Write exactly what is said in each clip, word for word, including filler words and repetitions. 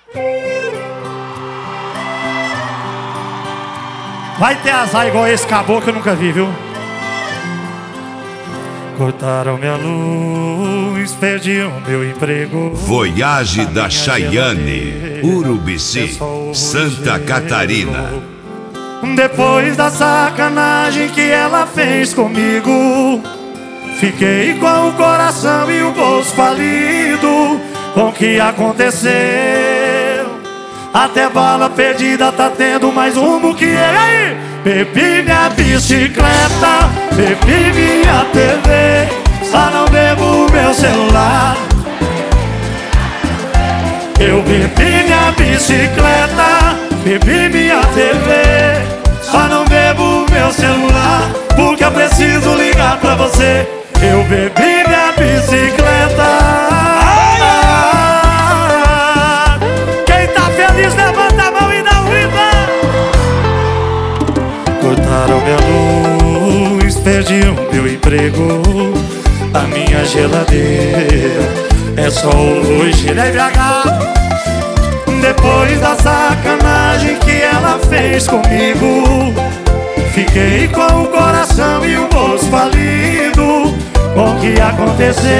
Vai ter azar igual esse caboclo que eu nunca vi, viu? Cortaram minha luz, perdi o meu emprego. Voyage da Chayane, Urubici, Santa Catarina. Depois da sacanagem que ela fez comigo, fiquei com o coração e o bolso falido. Com o que aconteceu? Até bala perdida tá tendo mais rumo que ele. Aí, bebi minha bicicleta, bebi minha T V, só não bebo meu celular. Eu bebi minha bicicleta, bebi minha T V, só não bebo meu celular, porque eu preciso ligar pra você. Eu bebi minha bicicleta. Levanta a mão e dá um riba. Cortaram minha luz, perdi o meu emprego. A minha geladeira é só hoje, né, B H? Depois da sacanagem que ela fez comigo, fiquei com o coração e o bolso falido. Com o que aconteceu?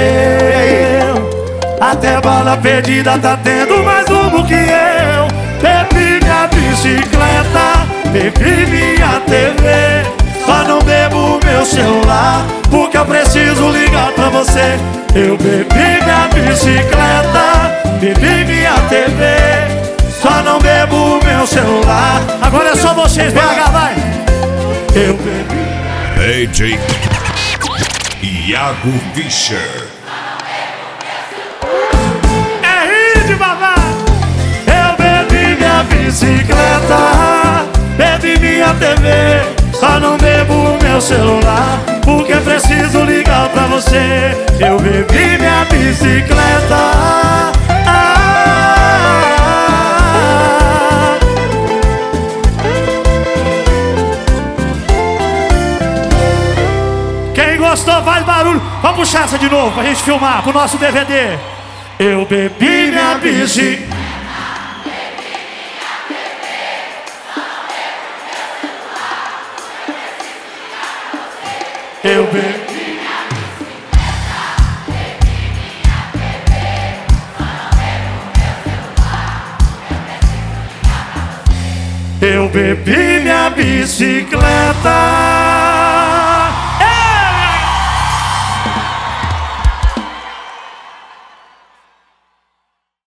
Até bala perdida tá tendo mais rumo que eu. Bebi minha bicicleta, bebi minha T V, só não bebo meu celular, porque eu preciso ligar pra você. Eu bebi minha bicicleta, bebi minha T V, só não bebo meu celular. Agora é só vocês, B H, vai! Eu bebi. D J Iago Fischer. Bicicleta, bebi minha T V, só não bebo meu celular, porque preciso ligar pra você. Eu bebi minha bicicleta. Ah, quem gostou faz barulho. Vamos puxar essa de novo pra gente filmar pro nosso D V D. Eu bebi minha bicicleta. Eu bebi minha bicicleta. Eu bebi minha bicicleta.